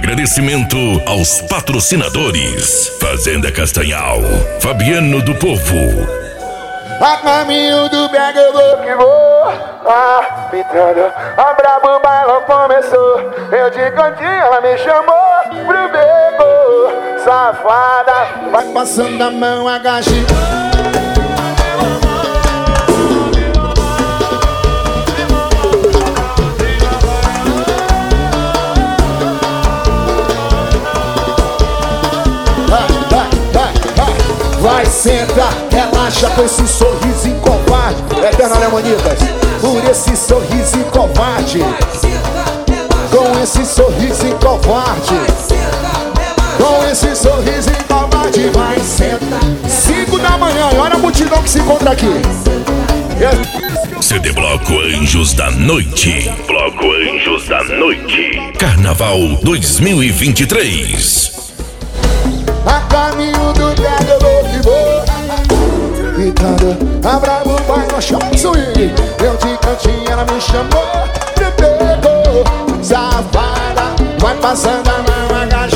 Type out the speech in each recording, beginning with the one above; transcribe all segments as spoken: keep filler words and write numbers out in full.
Agradecimento aos patrocinadores: Fazenda Castanhal, Fabiano do Povo. A caminho do Brega eu vou que vou, ah, pitando, a brabo bailão começou. Eu de cantinho, ela me chamou pro beco, safada. Vai passando a mão, agache. Vai, senta, relaxa com esse sorriso covarde. Eterno Alemanitas, por esse sorriso covarde. Com esse sorriso covarde. Com esse sorriso covarde. Vai, senta. Cinco da manhã, olha a multidão que se encontra aqui. C D Bloco Anjos da Noite. Bloco Anjos da Noite. Carnaval dois mil e vinte e três. A caminho do Brega eu vou que vou, gritando, a brabo vai no chão swing. Eu de cantinho, ela me chamou, me pegou, safada. Vai passando a mão, agacha.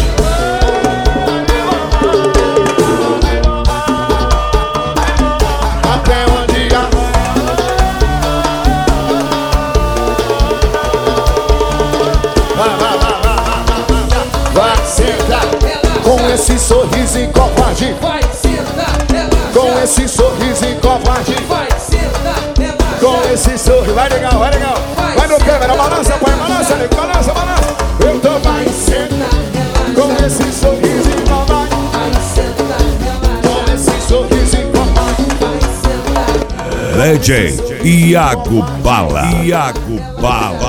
Até onde a... Vai, vai, vai, vai, vai, vai, senta. Com esse sorriso covarde. Vai, senta, relaxa. Com esse sorriso covarde. Vai, senta, relaxa. Com esse sorriso. Vai legal, vai legal. Vai, vai no câmera, balança, põe, balança, nego, balança, balança. Eu tô vai, senta. Com esse sorriso covarde. Vai, senta, relaxa. Com esse sorriso covarde. Vai, senta. D J Iago Bala. Iago Bala.